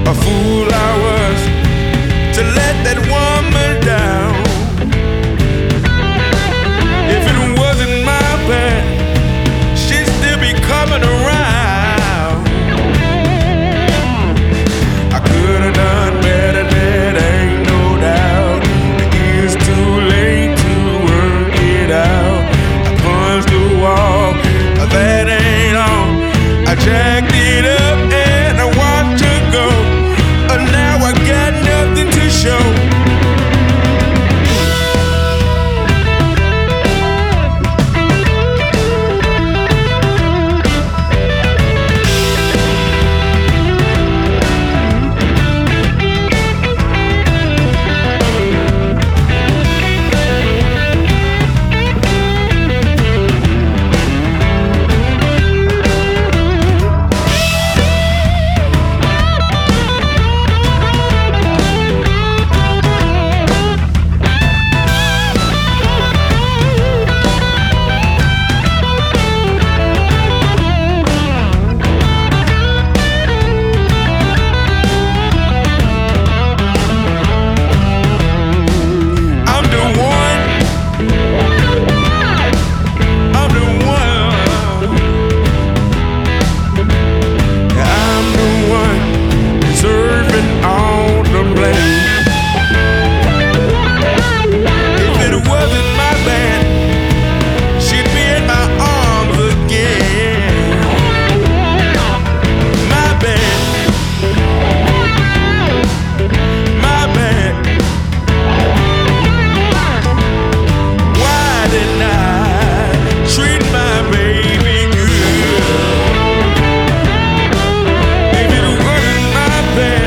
A fool I was to let that woman down. If it wasn't my bad, she'd still be coming around. I could have done better, there ain't no doubt. It's too late to work it out. I punched the wall, that ain't all. I jacked it up and I watched her go. Now I got nothing to show. Baby,